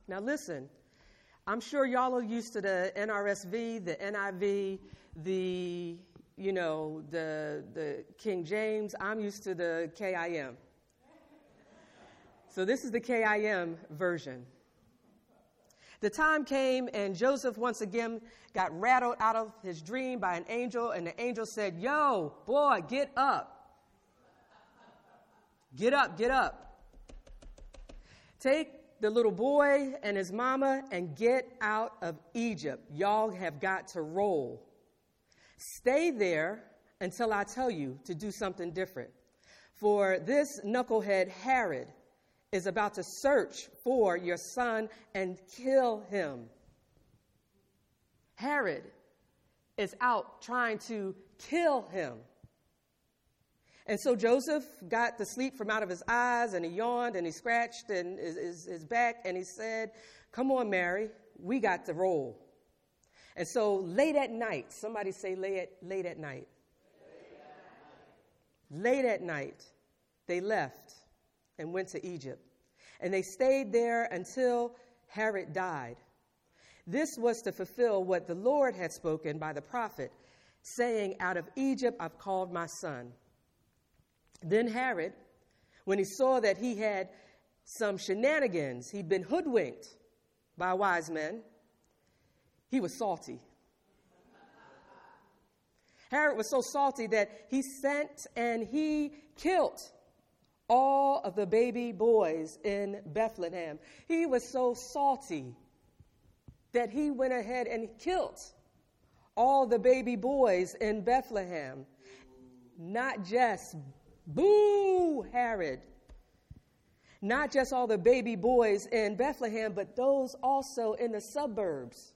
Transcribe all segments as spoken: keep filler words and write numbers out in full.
Now listen, I'm sure y'all are used to the N R S V, the N I V, the, you know, the, the King James. I'm used to the K I M. So this is the K I M version. The time came and Joseph once again got rattled out of his dream by an angel, and the angel said, yo, boy, get up. Get up, get up. Take the little boy and his mama and get out of Egypt. Y'all have got to roll. Stay there until I tell you to do something different. For this knucklehead Herod is about to search for your son and kill him. Herod is out trying to kill him. And so Joseph got the sleep from out of his eyes, and he yawned, and he scratched in his, his, his back, and he said, come on, Mary, we got to roll. And so late at night, somebody say late at, late at night. Late at night. Late at night, they left and went to Egypt. And they stayed there until Herod died. This was to fulfill what the Lord had spoken by the prophet, saying, out of Egypt I've called my son. Then Herod, when he saw that he had some shenanigans, he'd been hoodwinked by wise men, he was salty. Herod was so salty that he sent and he killed all of the baby boys in Bethlehem. He was so salty that he went ahead and killed all the baby boys in Bethlehem. Not just, boo, Herod. Not just all the baby boys in Bethlehem, but those also in the suburbs.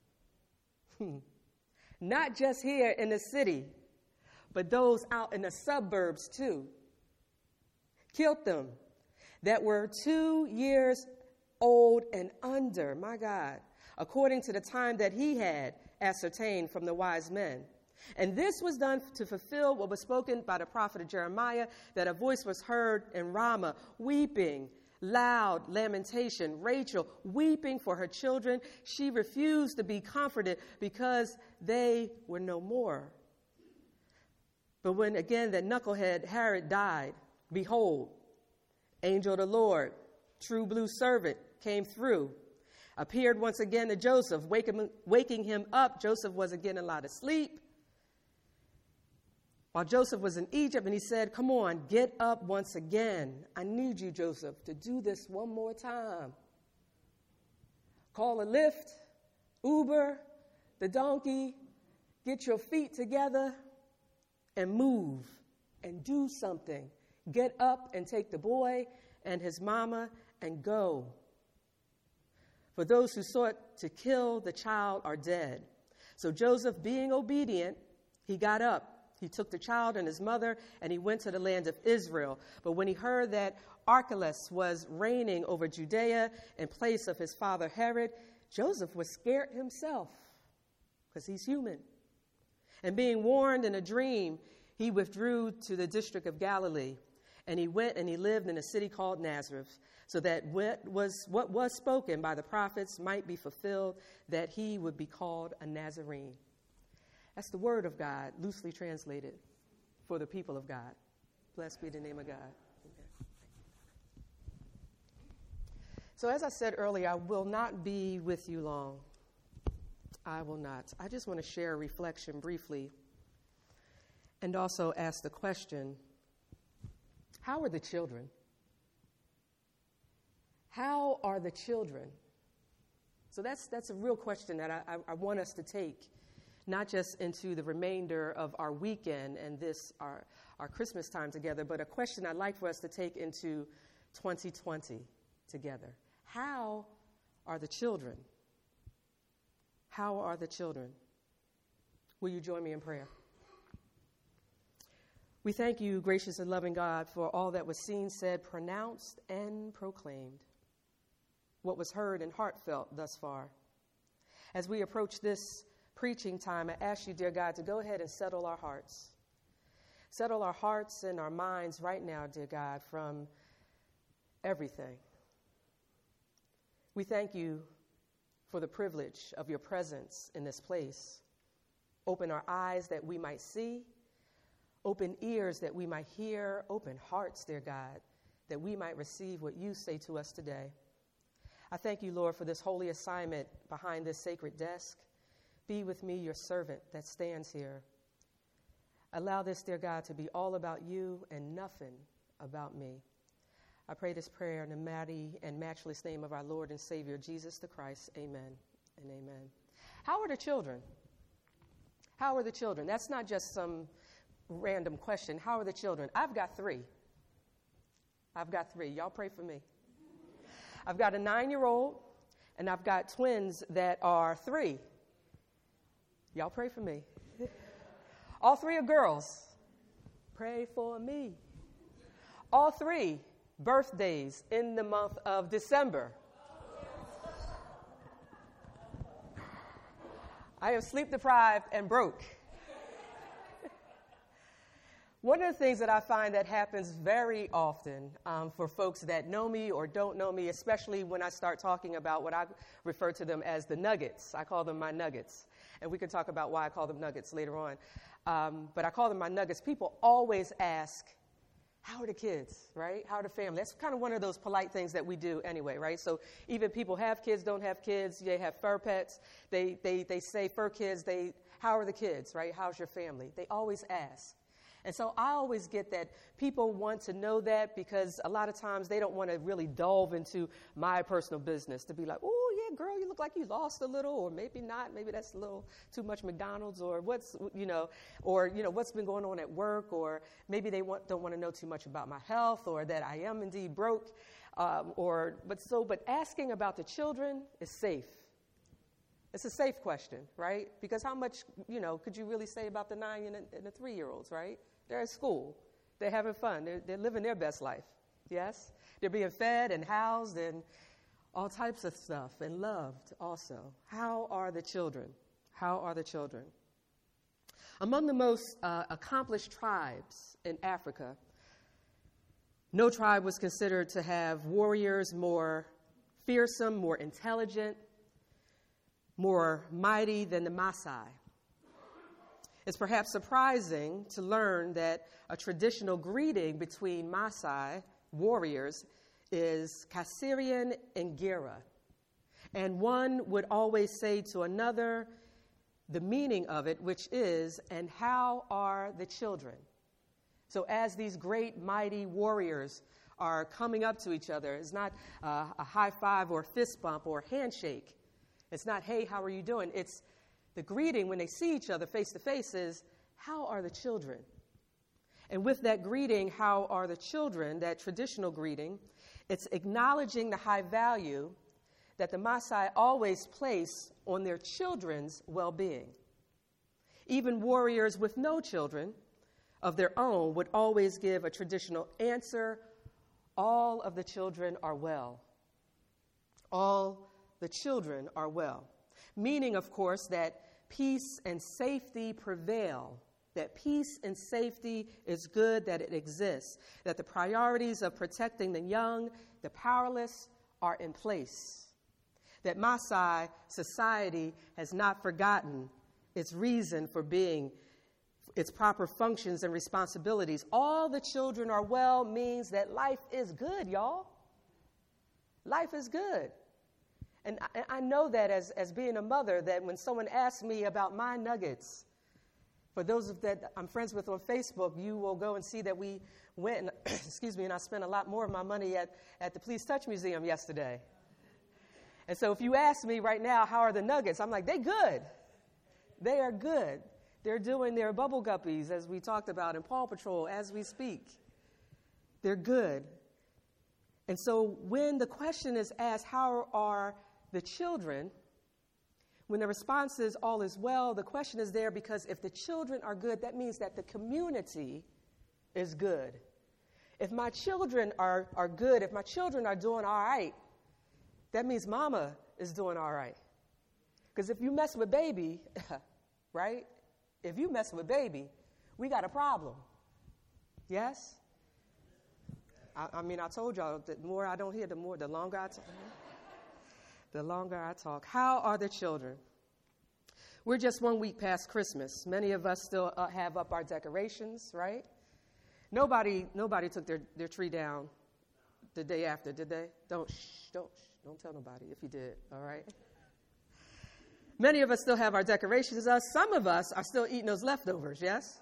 Not just here in the city, but those out in the suburbs too. Killed them that were two years old and under, my God, according to the time that he had ascertained from the wise men. And this was done to fulfill what was spoken by the prophet Jeremiah, that a voice was heard in Ramah, weeping, loud lamentation, Rachel weeping for her children. She refused to be comforted because they were no more. But when again the knucklehead Herod died, behold, angel of the Lord, true blue servant, came through, appeared once again to Joseph, waking, waking him up. Joseph was again allowed to sleep while Joseph was in Egypt, and he said, come on, get up once again. I need you, Joseph, to do this one more time. Call a Lyft, Uber, the donkey, get your feet together and move and do something. Get up and take the boy and his mama and go. For those who sought to kill the child are dead. So Joseph, being obedient, he got up. He took the child and his mother, and he went to the land of Israel. But when he heard that Archelaus was reigning over Judea in place of his father Herod, Joseph was scared himself, because he's human. And being warned in a dream, he withdrew to the district of Galilee. And he went and he lived in a city called Nazareth, so that what was, what was spoken by the prophets might be fulfilled, that he would be called a Nazarene. That's the word of God, loosely translated, for the people of God. Blessed be the name of God. Okay. So as I said earlier, I will not be with you long. I will not. I just want to share a reflection briefly and also ask the question, how are the children? How are the children? So that's that's a real question that I, I, I want us to take, not just into the remainder of our weekend and this, our, our Christmas time together, but a question I'd like for us to take into twenty twenty together. How are the children? How are the children? Will you join me in prayer? We thank you, gracious and loving God, for all that was seen, said, pronounced, and proclaimed, what was heard and heartfelt thus far. As we approach this preaching time, I ask you, dear God, to go ahead and settle our hearts. Settle our hearts and our minds right now, dear God, from everything. We thank you for the privilege of your presence in this place. Open our eyes that we might see, open ears that we might hear, open hearts, dear God, that we might receive what you say to us today. I thank you, Lord, for this holy assignment behind this sacred desk. Be with me, your servant that stands here. Allow this, dear God, to be all about you and nothing about me. I pray this prayer in the mighty and matchless name of our Lord and Savior, Jesus the Christ. Amen and amen. How are the children? How are the children? That's not just some random question. How are the children? I've got three. I've got three. Y'all pray for me. I've got a nine-year-old, and I've got twins that are three. Y'all pray for me. All three are girls. Pray for me. All three birthdays in the month of December. I am sleep deprived and broke. One of the things that I find that happens very often um, for folks that know me or don't know me, especially when I start talking about what I refer to them as the nuggets. I call them my nuggets. And we can talk about why I call them nuggets later on. Um, but I call them my nuggets. People always ask, how are the kids, right? How are the family? That's kind of one of those polite things that we do anyway, right? So even people have kids, don't have kids, they have fur pets. They, they, they say fur kids, they, how are the kids, right? How's your family? They always ask. And so I always get that people want to know that because a lot of times they don't want to really delve into my personal business to be like, oh, yeah, girl, you look like you lost a little, or maybe not. Maybe that's a little too much McDonald's, or what's, you know, or, you know, what's been going on at work, or maybe they want, don't want to know too much about my health, or that I am indeed broke, um, or, but so, but asking about the children is safe. It's a safe question, right? Because how much, you know, could you really say about the nine and the, and the three-year-olds, right? They're at school. They're having fun. They're, they're living their best life, yes? They're being fed and housed and all types of stuff and loved also. How are the children? How are the children? Among the most uh, accomplished tribes in Africa, no tribe was considered to have warriors more fearsome, more intelligent, more mighty than the Maasai. It's perhaps surprising to learn that a traditional greeting between Maasai warriors is Kasirian and Gira. And one would always say to another the meaning of it, which is, and how are the children? So as these great, mighty warriors are coming up to each other, it's not uh, a high five or fist bump or handshake. It's not, hey, how are you doing? It's the greeting when they see each other face to face is, how are the children? And with that greeting, how are the children, that traditional greeting, it's acknowledging the high value that the Maasai always place on their children's well-being. Even warriors with no children of their own would always give a traditional answer, all of the children are well. All the children are well. Meaning, of course, that peace and safety prevail, that peace and safety is good, that it exists, that the priorities of protecting the young, the powerless, are in place, that Maasai society has not forgotten its reason for being, its proper functions and responsibilities. All the children are well means that life is good, y'all. Life is good. And I, I know that as, as being a mother, that when someone asks me about my nuggets, for those of that I'm friends with on Facebook, you will go and see that we went, and, excuse me, and I spent a lot more of my money at, at the Please Touch Museum yesterday. And so if you ask me right now, how are the nuggets? I'm like, they good. They are good. They're doing their bubble guppies, as we talked about, in Paw Patrol as we speak. They're good. And so when the question is asked, how are the children, when the response is all is well, the question is there because if the children are good, that means that the community is good. If my children are, are good, if my children are doing all right, that means mama is doing all right. Because if you mess with baby, right? If you mess with baby, we got a problem. Yes? I, I mean, I told y'all that the more I don't hear, the more, the longer I talk. the longer I talk. How are the children? We're just one week past Christmas. Many of us still uh, have up our decorations, right? Nobody nobody took their, their tree down the day after, did they? Don't, shh, don't, shh, don't tell nobody if you did, all right? Many of us still have our decorations up. Some of us are still eating those leftovers, yes?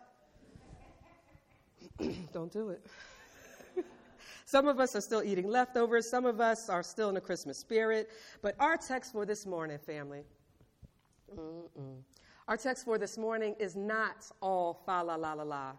Don't do it. Some of us are still eating leftovers. Some of us are still in the Christmas spirit. But our text for this morning, family, mm-mm. our text for this morning is not all fa la la la la.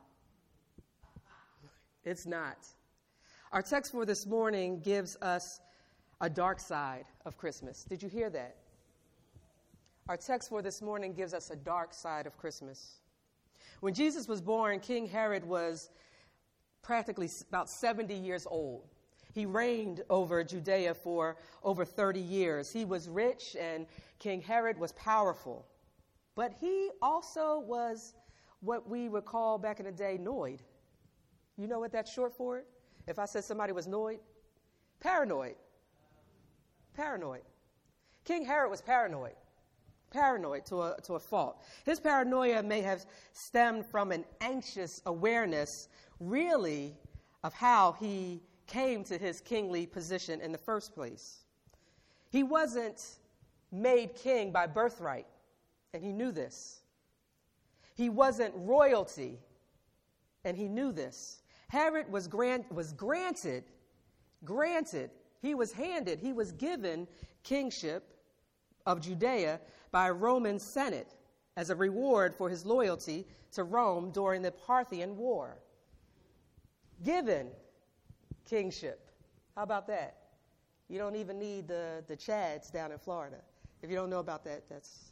It's not. Our text for this morning gives us a dark side of Christmas. Did you hear that? Our text for this morning gives us a dark side of Christmas. When Jesus was born, King Herod was practically about seventy years old. He reigned over Judea for over thirty years. He was rich, and King Herod was powerful. But he also was what we would call back in the day Noid. You know what that's short for? If I said somebody was Noid? Paranoid. Paranoid. King Herod was paranoid. Paranoid to a, to a fault. His paranoia may have stemmed from an anxious awareness, really, of how he came to his kingly position in the first place. He wasn't made king by birthright, and he knew this. He wasn't royalty, and he knew this. Herod was grant, was granted, granted, he was handed, he was given kingship of Judea by a Roman Senate as a reward for his loyalty to Rome during the Parthian War. Given kingship. How about that? You don't even need the, the Chads down in Florida. If you don't know about that, that's...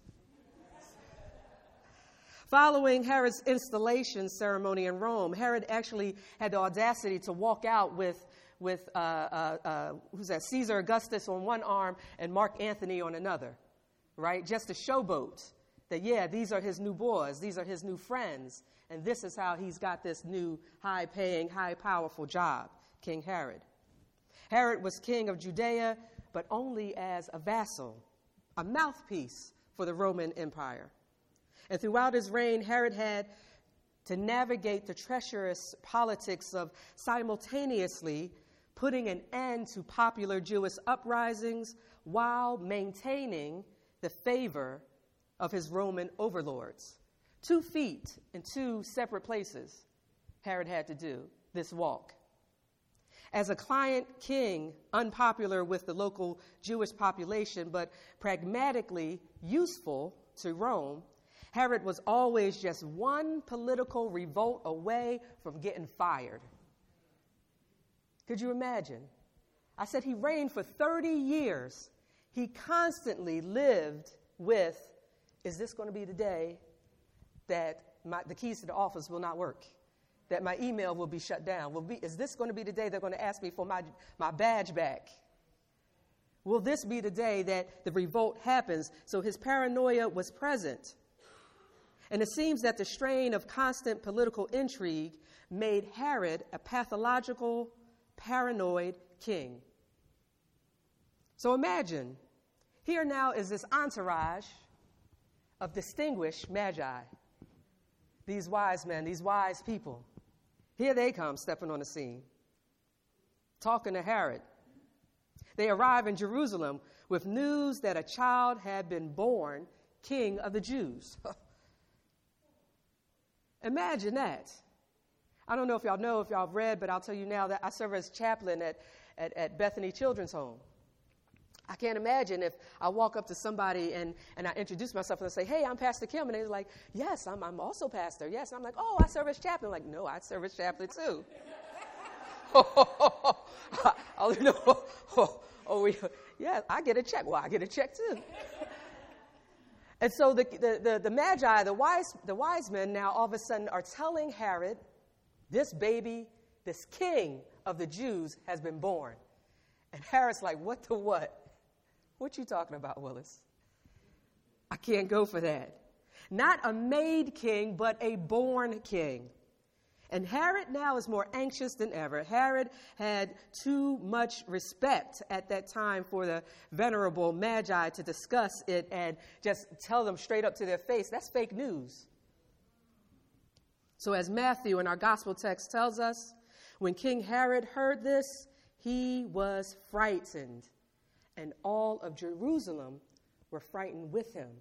Following Herod's installation ceremony in Rome, Herod actually had the audacity to walk out with, with uh, uh, uh, who's that? Caesar Augustus on one arm and Mark Antony on another, right? Just to showboat that, yeah, these are his new boys, these are his new friends, and this is how he's got this new high-paying, high-powerful job, King Herod. Herod was king of Judea, but only as a vassal, a mouthpiece for the Roman Empire. And throughout his reign, Herod had to navigate the treacherous politics of simultaneously putting an end to popular Jewish uprisings while maintaining the favor of his Roman overlords. Two feet in two separate places Herod had to do this walk. As a client king, unpopular with the local Jewish population, but pragmatically useful to Rome, Herod was always just one political revolt away from getting fired. Could you imagine? I said he reigned for thirty years. He constantly lived with, is this going to be the day that my, the keys to the office will not work? That my email will be shut down? Will be, is this going to be the day they're going to ask me for my, my badge back? Will this be the day that the revolt happens? So his paranoia was present. And it seems that the strain of constant political intrigue made Herod a pathological, paranoid king. So imagine, here now is this entourage of distinguished magi, these wise men, these wise people. Here they come stepping on the scene, talking to Herod. They arrive in Jerusalem with news that a child had been born king of the Jews. Imagine that. I don't know if y'all know, if y'all have read, but I'll tell you now that I serve as chaplain at, at, at Bethany Children's Home. I can't imagine if I walk up to somebody and, and I introduce myself and I say, hey, I'm Pastor Kim. And they're like, yes, I'm, I'm also pastor. Yes. And I'm like, oh, I serve as chaplain. I'm like, no, I serve as chaplain too. oh, no. oh, oh, we, yeah, I get a check. Well, I get a check too. And so the, the, the, the magi, the wise, the wise men now all of a sudden are telling Herod, this baby, this king of the Jews has been born. And Herod's like, what the what? What you talking about, Willis? I can't go for that. Not a made king, but a born king. And Herod now is more anxious than ever. Herod had too much respect at that time for the venerable Magi to discuss it and just tell them straight up to their face, that's fake news. So as Matthew in our gospel text tells us, when King Herod heard this, he was frightened, and all of Jerusalem were frightened with him.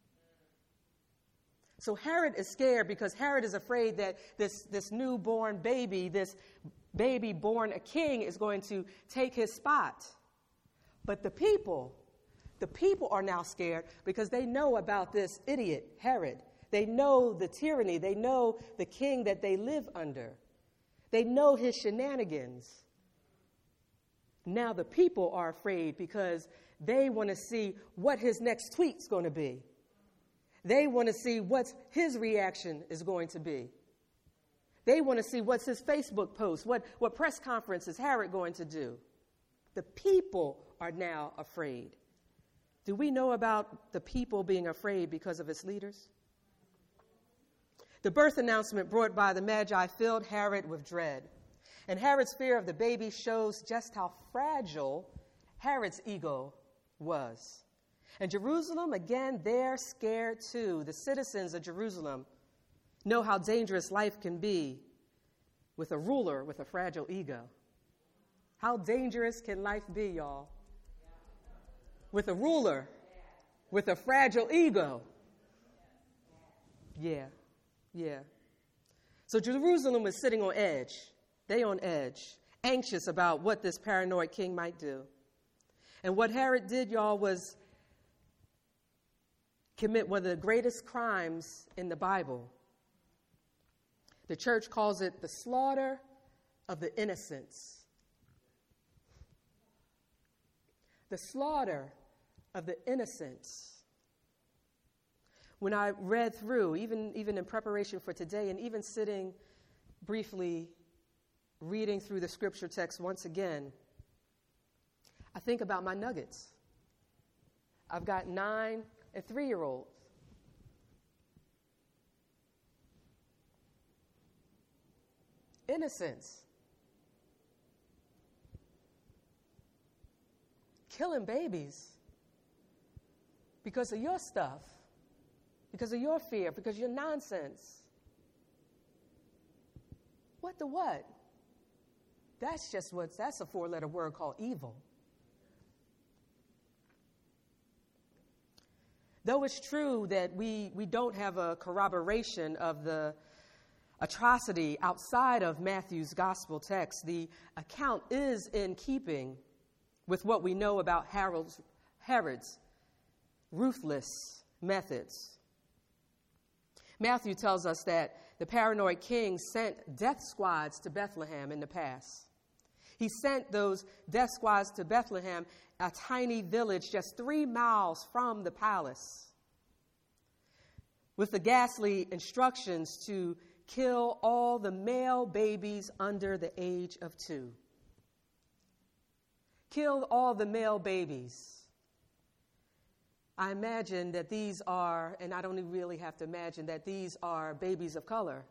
So Herod is scared because Herod is afraid that this, this newborn baby, this baby born a king, is going to take his spot. But the people, the people are now scared because they know about this idiot, Herod. They know the tyranny. They know the king that they live under. They know his shenanigans. Now the people are afraid because they want to see what his next tweet's going to be. They want to see what his reaction is going to be. They want to see what's his Facebook post, what, what press conference is Herod going to do. The people are now afraid. Do we know about the people being afraid because of its leaders? The birth announcement brought by the Magi filled Herod with dread. And Herod's fear of the baby shows just how fragile Herod's ego was. And Jerusalem, again, they're scared too. The citizens of Jerusalem know how dangerous life can be with a ruler with a fragile ego. How dangerous can life be, y'all? With a ruler with a fragile ego. Yeah, yeah. So Jerusalem is sitting on edge. They on edge, anxious about what this paranoid king might do. And what Herod did, y'all, was commit one of the greatest crimes in the Bible. The church calls it the slaughter of the innocents. The slaughter of the innocents. When I read through, even, even in preparation for today, and even sitting briefly reading through the scripture text once again, I think about my nuggets. I've got nine and three-year-olds. Innocence. Killing babies because of your stuff, because of your fear, because of your nonsense. What the what? That's just what's, that's a four-letter word called evil. Though it's true that we, we don't have a corroboration of the atrocity outside of Matthew's gospel text, the account is in keeping with what we know about Herod's, Herod's ruthless methods. Matthew tells us that the paranoid king sent death squads to Bethlehem in the past. He sent those death squads to Bethlehem, a tiny village just three miles from the palace, with the ghastly instructions to kill all the male babies under the age of two. Kill all the male babies. I imagine that these are, and I don't really have to imagine, that these are babies of color.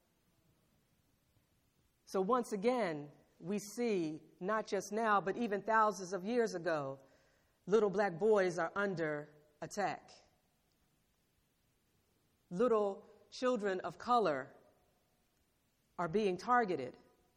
So once again, we see, not just now, but even thousands of years ago, little black boys are under attack. Little children of color are being targeted.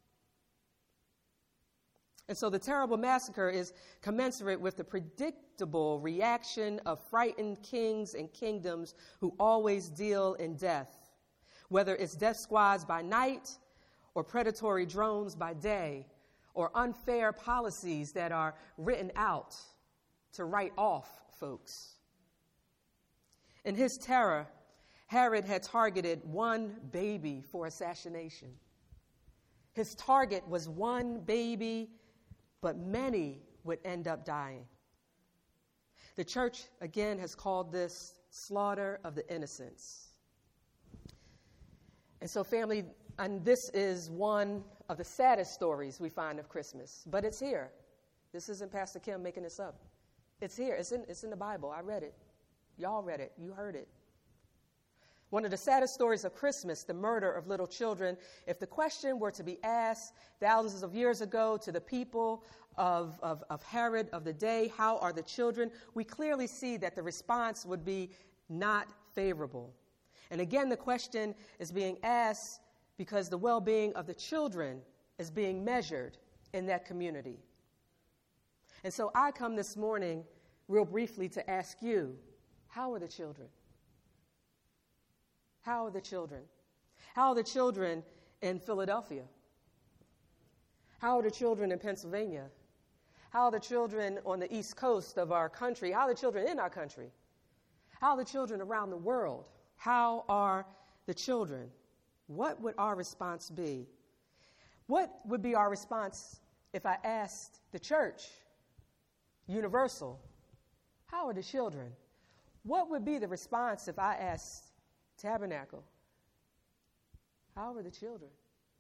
And so the terrible massacre is commensurate with the predictable reaction of frightened kings and kingdoms who always deal in death, whether it's death squads by night or predatory drones by day, or unfair policies that are written out to write off folks. In his terror, Herod had targeted one baby for assassination. His target was one baby, but many would end up dying. The church, again, has called this slaughter of the innocents. And so, family, and this is one of the saddest stories we find of Christmas, but it's here. This isn't Pastor Kim making this up. It's here. It's in, it's in the Bible. I read it. Y'all read it. You heard it. One of the saddest stories of Christmas, the murder of little children. If the question were to be asked thousands of years ago to the people of, of, of Herod of the day, how are the children? We clearly see that the response would be not favorable. And again, the question is being asked because the well-being of the children is being measured in that community. And so I come this morning real briefly to ask you, how are the children? How are the children? How are the children in Philadelphia? How are the children in Pennsylvania? How are the children on the East Coast of our country? How are the children in our country? How are the children around the world? How are the children? What would our response be? What would be our response if I asked the church, universal, how are the children? What would be the response if I asked Tabernacle, how are the children?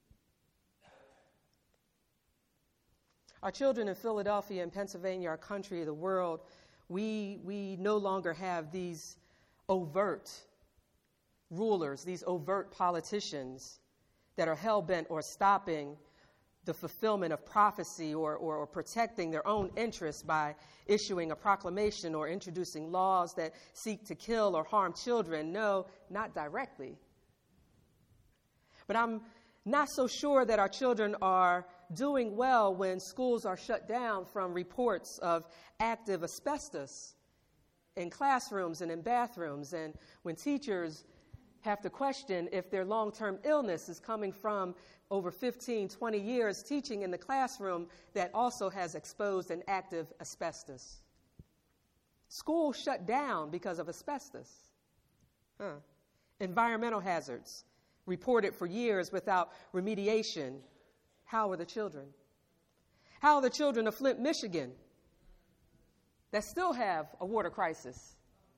Our children in Philadelphia and Pennsylvania, our country, the world, we, we no longer have these overt rulers, these overt politicians that are hell-bent or stopping the fulfillment of prophecy or, or, or protecting their own interests by issuing a proclamation or introducing laws that seek to kill or harm children. No, not directly. But I'm not so sure that our children are doing well when schools are shut down from reports of active asbestos in classrooms and in bathrooms, and when teachers have to question if their long-term illness is coming from over fifteen, twenty years teaching in the classroom that also has exposed an active asbestos. Schools shut down because of asbestos. Huh. Environmental hazards reported for years without remediation. How are the children? How are the children of Flint, Michigan that still have a water crisis?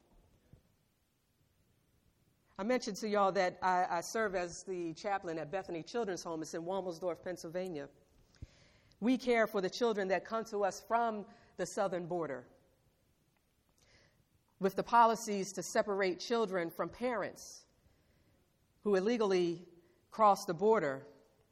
I mentioned to y'all that I, I serve as the chaplain at Bethany Children's Home. It's in Wilmersdorf, Pennsylvania. We care for the children that come to us from the southern border. With the policies to separate children from parents who illegally cross the border.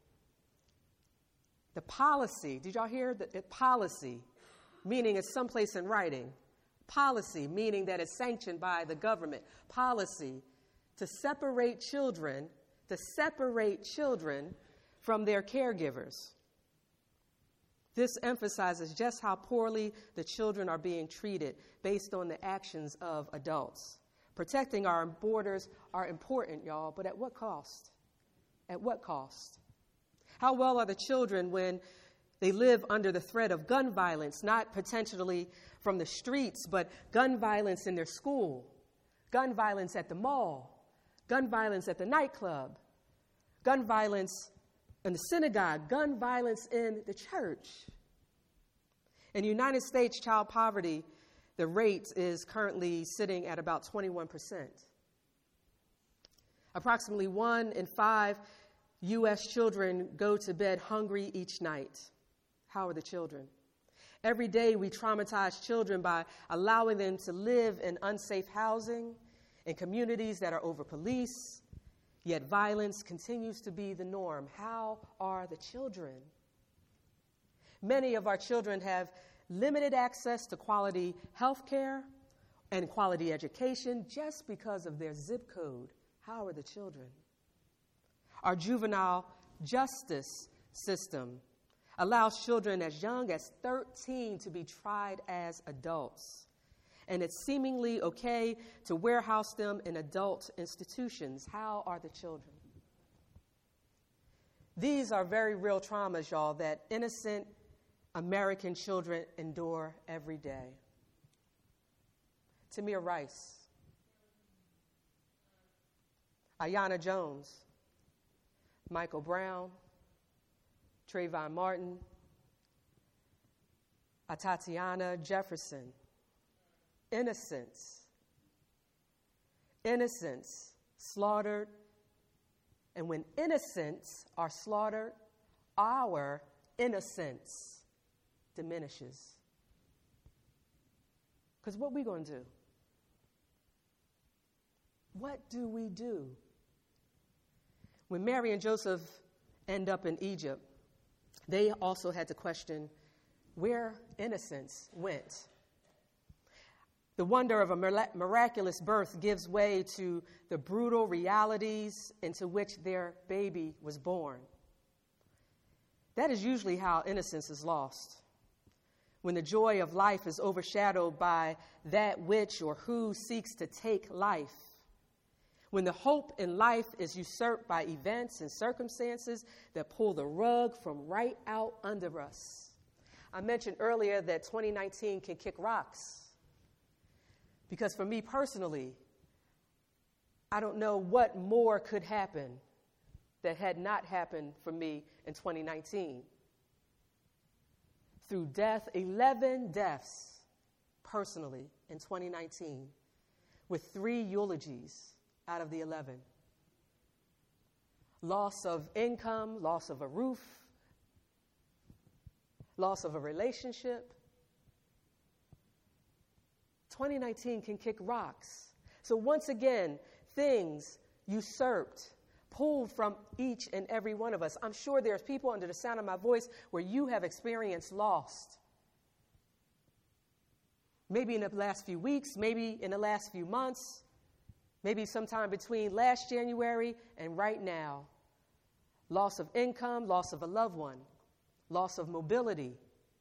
The policy, did y'all hear the, the policy, meaning it's someplace in writing. Policy, meaning that it's sanctioned by the government. Policy to separate children, to separate children from their caregivers. This emphasizes just how poorly the children are being treated based on the actions of adults. Protecting our borders are important, y'all, but at what cost? At what cost? How well are the children when they live under the threat of gun violence, not potentially from the streets, but gun violence in their school, gun violence at the mall, gun violence at the nightclub, gun violence in the synagogue, gun violence in the church. In the United States, child poverty, the rate is currently sitting at about twenty-one percent. Approximately one in five U S children go to bed hungry each night. How are the children? Every day we traumatize children by allowing them to live in unsafe housing, in communities that are over-policed, yet violence continues to be the norm. How are the children? Many of our children have limited access to quality health care and quality education just because of their zip code. How are the children? Our juvenile justice system allows children as young as thirteen to be tried as adults. And it's seemingly okay to warehouse them in adult institutions. How are the children? These are very real traumas, y'all, that innocent American children endure every day. Tamir Rice, Aiyana Jones, Michael Brown, Trayvon Martin, Atatiana Jefferson. Innocents, innocents slaughtered, and when innocents are slaughtered, our innocence diminishes. Because what we going to do? What do we do? When Mary and Joseph end up in Egypt, they also had to question where innocence went. The wonder of a miraculous birth gives way to the brutal realities into which their baby was born. That is usually how innocence is lost, when the joy of life is overshadowed by that which or who seeks to take life, when the hope in life is usurped by events and circumstances that pull the rug from right out under us. I mentioned earlier that twenty nineteen can kick rocks. Because for me personally, I don't know what more could happen that had not happened for me in twenty nineteen. Through death, eleven deaths personally in twenty nineteen, with three eulogies out of the eleven. Loss of income, loss of a roof, loss of a relationship. twenty nineteen can kick rocks. So once again, things usurped, pulled from each and every one of us. I'm sure there's people under the sound of my voice where you have experienced loss. Maybe in the last few weeks, maybe in the last few months, maybe sometime between last January and right now. Loss of income, loss of a loved one, loss of mobility,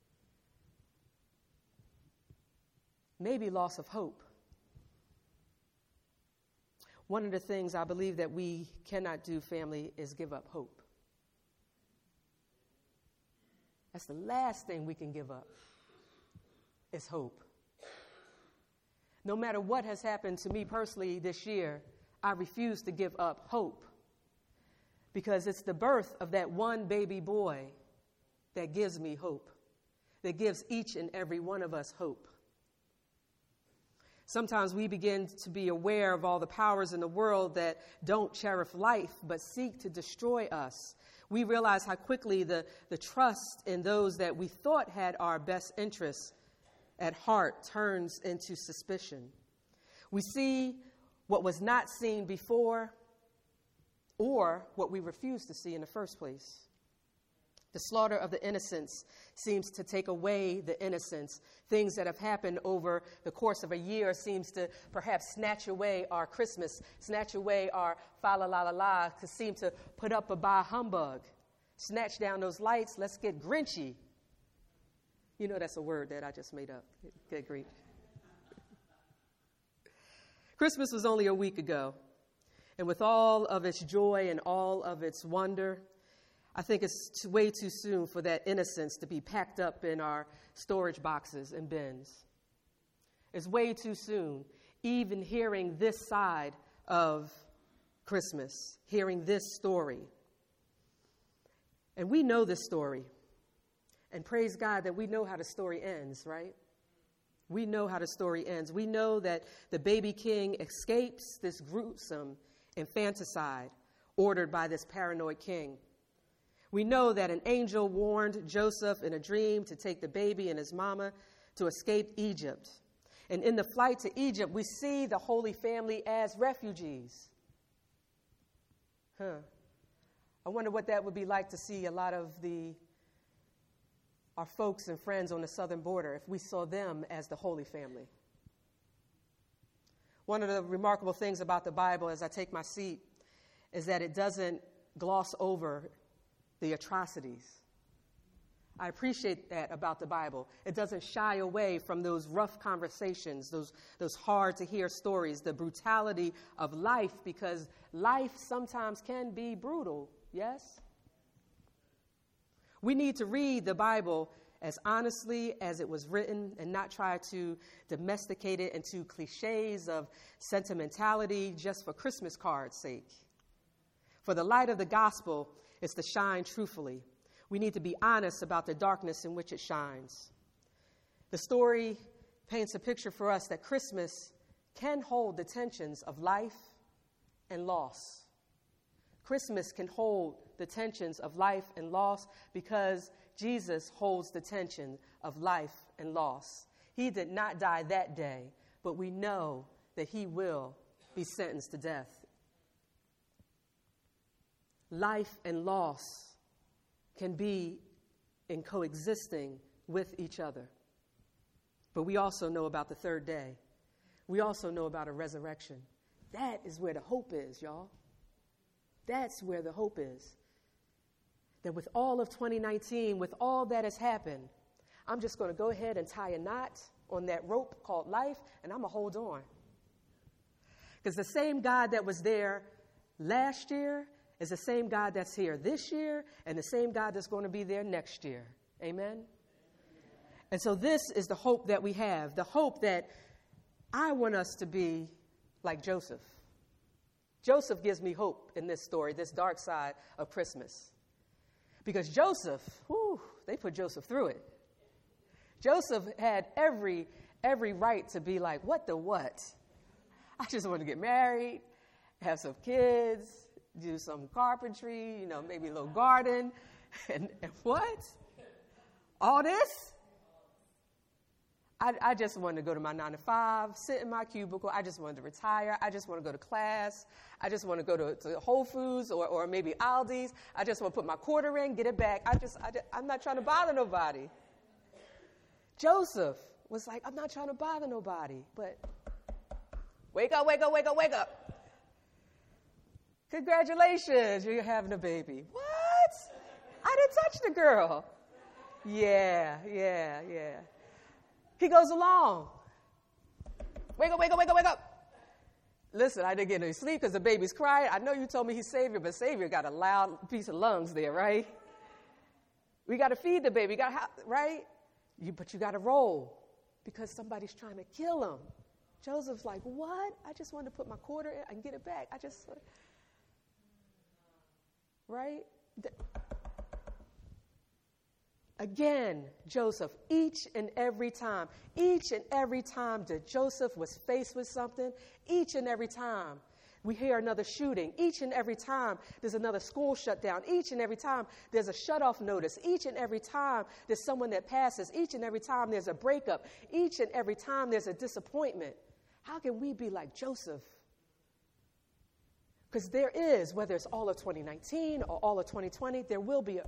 maybe loss of hope. One of the things I believe that we cannot do, family, is give up hope. That's the last thing we can give up, is hope. No matter what has happened to me personally this year, I refuse to give up hope, because it's the birth of that one baby boy that gives me hope, that gives each and every one of us hope. Sometimes we begin to be aware of all the powers in the world that don't cherish life but seek to destroy us. We realize how quickly the, the trust in those that we thought had our best interests at heart turns into suspicion. We see what was not seen before, or what we refused to see in the first place. The slaughter of the innocents seems to take away the innocence. Things that have happened over the course of a year seems to perhaps snatch away our Christmas, snatch away our fa la la la la, to seem to put up a bah humbug, snatch down those lights. Let's get Grinchy. You know that's a word that I just made up. Get Grinch. Christmas was only a week ago, and with all of its joy and all of its wonder, I think it's too, way too soon for that innocence to be packed up in our storage boxes and bins. It's way too soon, even hearing this side of Christmas, hearing this story. And we know this story. And praise God that we know how the story ends, right? We know how the story ends. We know that the baby king escapes this gruesome infanticide ordered by this paranoid king. We know that an angel warned Joseph in a dream to take the baby and his mama to escape Egypt. And in the flight to Egypt, we see the Holy Family as refugees. Huh. I wonder what that would be like to see a lot of the our folks and friends on the southern border if we saw them as the Holy Family. One of the remarkable things about the Bible as I take my seat is that it doesn't gloss over the atrocities. I appreciate that about the Bible. It doesn't shy away from those rough conversations, those, those hard-to-hear stories, the brutality of life, because life sometimes can be brutal, yes? We need to read the Bible as honestly as it was written and not try to domesticate it into cliches of sentimentality just for Christmas cards' sake. For the light of the gospel is to shine truthfully. We need to be honest about the darkness in which it shines. The story paints a picture for us that Christmas can hold the tensions of life and loss. Christmas can hold the tensions of life and loss because Jesus holds the tension of life and loss. He did not die that day, but we know that he will be sentenced to death. Life and loss can be in coexisting with each other. But we also know about the third day. We also know about a resurrection. That is where the hope is, y'all. That's where the hope is. That with all of twenty nineteen, with all that has happened, I'm just going to go ahead and tie a knot on that rope called life, and I'm going to hold on. Because the same God that was there last year is the same God that's here this year, and the same God that's going to be there next year. Amen? And so this is the hope that we have, the hope that I want us to be like Joseph. Joseph gives me hope in this story, this dark side of Christmas. Because Joseph, whew, they put Joseph through it. Joseph had every every right to be like, what the what? I just want to get married, have some kids, do some carpentry, you know, maybe a little garden. And, and what? All this? I, I just wanted to go to my nine to five, sit in my cubicle. I just wanted to retire. I just want to go to class. I just want to go to, to Whole Foods or, or maybe Aldi's. I just want to put my quarter in, get it back. I just, I just, I'm not trying to bother nobody. Joseph was like, I'm not trying to bother nobody, but wake up, wake up, wake up, wake up. Congratulations, you're having a baby. What? I didn't touch the girl. Yeah, yeah, yeah. He goes along. Wake up, wake up, wake up, wake up. Listen, I didn't get any sleep because the baby's crying. I know you told me he's Savior, but Savior got a loud piece of lungs there, right? We got to feed the baby, got right? You, but you got to roll because somebody's trying to kill him. Joseph's like, what? I just wanted to put my quarter in and get it back. I just, right? The, Again, Joseph, each and every time, each and every time that Joseph was faced with something, each and every time we hear another shooting, each and every time there's another school shut down, each and every time there's a shut-off notice, each and every time there's someone that passes, each and every time there's a breakup, each and every time there's a disappointment. How can we be like Joseph? Because there is, whether it's all of twenty nineteen or all of twenty twenty, there will be a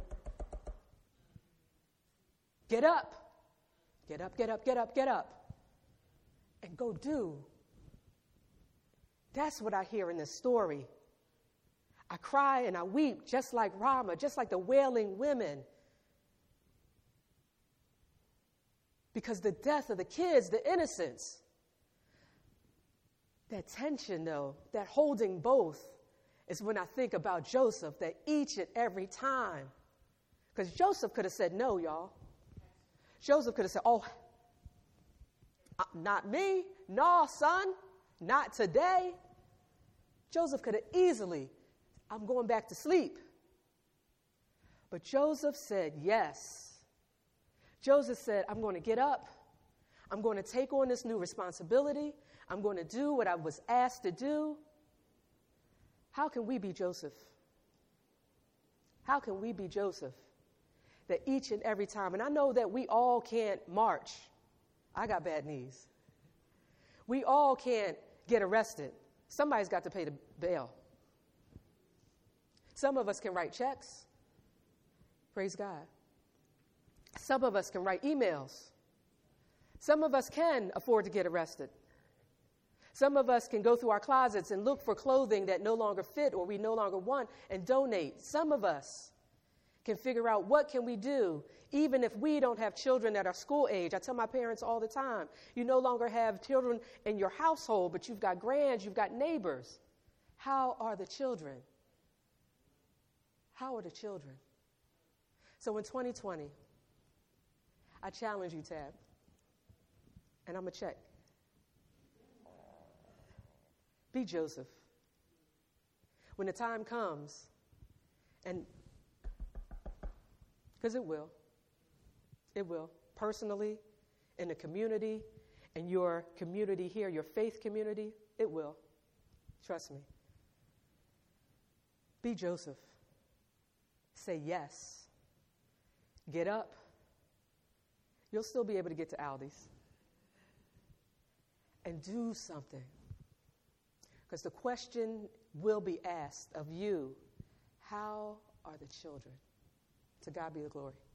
Get up, get up, get up, get up, get up, and go do. That's what I hear in this story. I cry and I weep just like Rama, just like the wailing women. Because the death of the kids, the innocents, that tension though, that holding both is when I think about Joseph, that each and every time, because Joseph could have said no, y'all. Joseph could have said, oh, uh, not me. No, son, not today. Joseph could have easily, I'm going back to sleep. But Joseph said yes. Joseph said, I'm going to get up. I'm going to take on this new responsibility. I'm going to do what I was asked to do. How can we be Joseph? How can we be Joseph? That each and every time, and I know that we all can't march. I got bad knees. We all can't get arrested. Somebody's got to pay the bail. Some of us can write checks. Praise God. Some of us can write emails. Some of us can afford to get arrested. Some of us can go through our closets and look for clothing that no longer fit or we no longer want and donate. Some of us can figure out what can we do, even if we don't have children that are school age. I tell my parents all the time, you no longer have children in your household, but you've got grands, you've got neighbors. How are the children? How are the children? So in twenty twenty, I challenge you, Tab, and I'm going to check. Be Joseph. When the time comes, and because it will. It will. Personally, in the community, in your community here, your faith community, it will. Trust me. Be Joseph. Say yes. Get up. You'll still be able to get to Aldi's. And do something. Because the question will be asked of you, how are the children? To God be the glory.